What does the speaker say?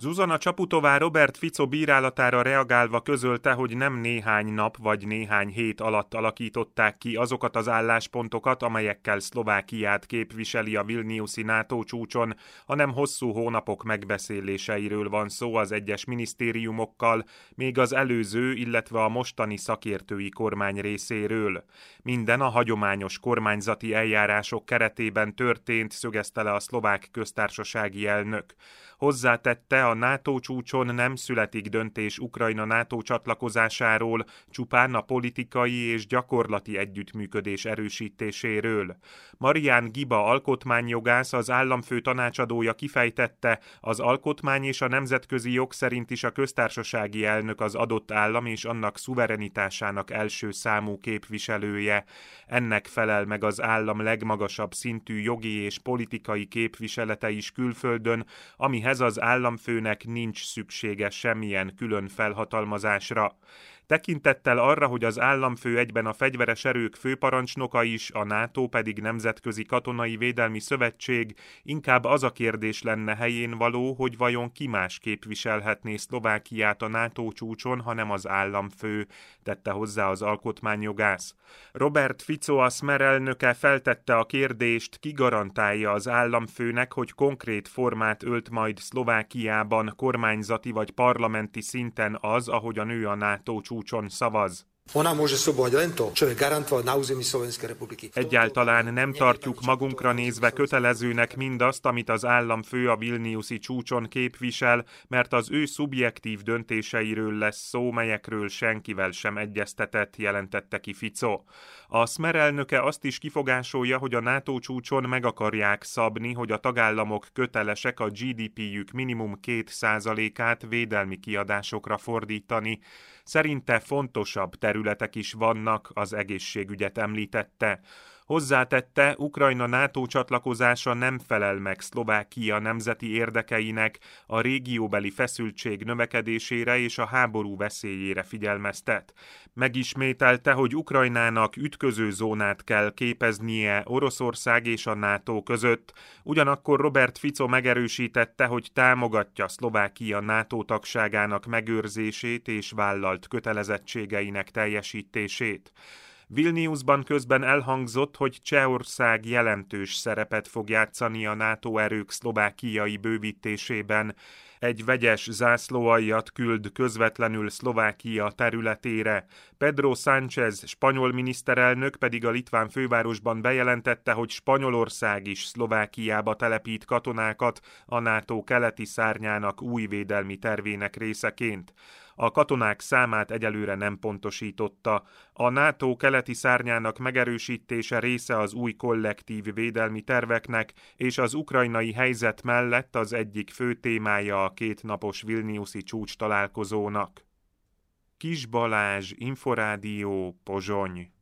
Zuzana Csaputová Robert Fico bírálatára reagálva közölte, hogy nem néhány nap vagy néhány hét alatt alakították ki azokat az álláspontokat, amelyekkel Szlovákiát képviseli a vilniuszi NATO csúcson, hanem hosszú hónapok megbeszéléseiről van szó az egyes minisztériumokkal, még az előző, illetve a mostani szakértői kormány részéről. Minden a hagyományos kormányzati eljárások keretében történt, szögezte le a szlovák köztársasági elnök. Hozzátette, a NATO csúcson nem születik döntés Ukrajna NATO csatlakozásáról, csupán a politikai és gyakorlati együttműködés erősítéséről. Marián Giba alkotmányjogász, az államfő tanácsadója kifejtette, az alkotmány és a nemzetközi jog szerint is a köztársasági elnök az adott állam és annak szuverenitásának első számú képviselője. Ennek felel meg az állam legmagasabb szintű jogi és politikai képviselete is külföldön, amihez az államfőnek nincs szüksége semmilyen külön felhatalmazásra. Tekintettel arra, hogy az államfő egyben a fegyveres erők főparancsnoka is, a NATO pedig Nemzetközi Katonai Védelmi Szövetség, inkább az a kérdés lenne helyén való, hogy vajon ki más képviselhetné Szlovákiát a NATO csúcson, hanem az államfő, tette hozzá az alkotmányjogász. Robert Fico, a Smer elnöke feltette a kérdést, ki garantálja az államfőnek, hogy konkrét formát ölt majd Szlovákiában kormányzati vagy parlamenti szinten az, ahogy a nő a NATO csúcson szavaz. Egyáltalán nem tartjuk magunkra nézve kötelezőnek mindazt, amit az államfő a vilniuszi csúcson képvisel, mert az ő szubjektív döntéseiről lesz szó, melyekről senkivel sem egyeztetett, jelentette ki Fico. A Smer elnöke azt is kifogásolja, hogy a NATO csúcson meg akarják szabni, hogy a tagállamok kötelesek a GDP-jük minimum 2%-át védelmi kiadásokra fordítani. Szerinte fontosabb területek is vannak, az egészségügyet említette. Hozzátette, Ukrajna NATO csatlakozása nem felel meg Szlovákia nemzeti érdekeinek, a régióbeli feszültség növekedésére és a háború veszélyére figyelmeztet. Megismételte, hogy Ukrajnának ütköző zónát kell képeznie Oroszország és a NATO között. Ugyanakkor Robert Fico megerősítette, hogy támogatja Szlovákia NATO tagságának megőrzését és vállalt kötelezettségeinek teljesítését. Vilniusban közben elhangzott, hogy Csehország jelentős szerepet fog játszani a NATO erők szlovákiai bővítésében. Egy vegyes zászlóaljat küld közvetlenül Szlovákia területére. Pedro Sánchez spanyol miniszterelnök pedig a litván fővárosban bejelentette, hogy Spanyolország is Szlovákiába telepít katonákat a NATO keleti szárnyának új védelmi tervének részeként. A katonák számát egyelőre nem pontosította. A NATO keleti szárnyának megerősítése része az új kollektív védelmi terveknek, és az ukrajnai helyzet mellett az egyik fő témája a kétnapos vilniuszi csúcs találkozónak. Kis Balázs, Inforádió, Pozsony.